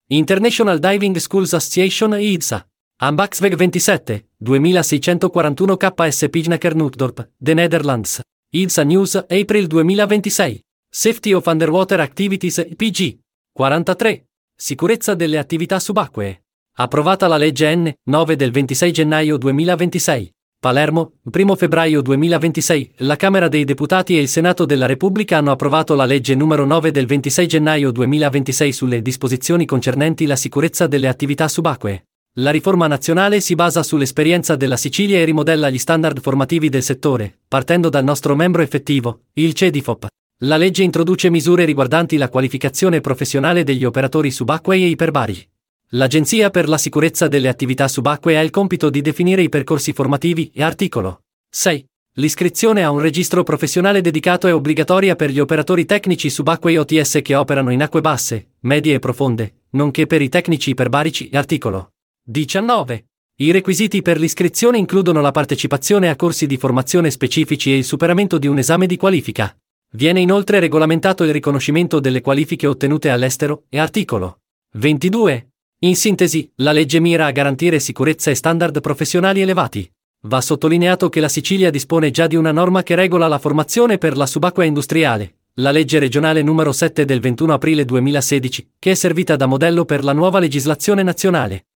International Diving Schools Association IDSA. Ambaxweg 27, 2641 KS Pijnaker-Nootdorp, The Netherlands. IDSA News, April 2026. Safety of Underwater Activities, PG. 43. Sicurezza delle attività subacquee. Approvata la legge N. 9 del 26 gennaio 2026. Palermo, 1 febbraio 2026, la Camera dei Deputati e il Senato della Repubblica hanno approvato la legge numero 9 del 26 gennaio 2026 sulle disposizioni concernenti la sicurezza delle attività subacquee. La riforma nazionale si basa sull'esperienza della Sicilia e rimodella gli standard formativi del settore, partendo dal nostro membro effettivo, il CEDIFOP. La legge introduce misure riguardanti la qualificazione professionale degli operatori subacquei e iperbari. L'Agenzia per la sicurezza delle attività subacquee ha il compito di definire i percorsi formativi e articolo 6. L'iscrizione a un registro professionale dedicato è obbligatoria per gli operatori tecnici subacquei OTS che operano in acque basse, medie e profonde, nonché per i tecnici iperbarici, articolo 19. I requisiti per l'iscrizione includono la partecipazione a corsi di formazione specifici e il superamento di un esame di qualifica. Viene inoltre regolamentato il riconoscimento delle qualifiche ottenute all'estero e articolo 22. In sintesi, la legge mira a garantire sicurezza e standard professionali elevati. Va sottolineato che la Sicilia dispone già di una norma che regola la formazione per la subacquea industriale, la legge regionale numero 7 del 21 aprile 2016, che è servita da modello per la nuova legislazione nazionale.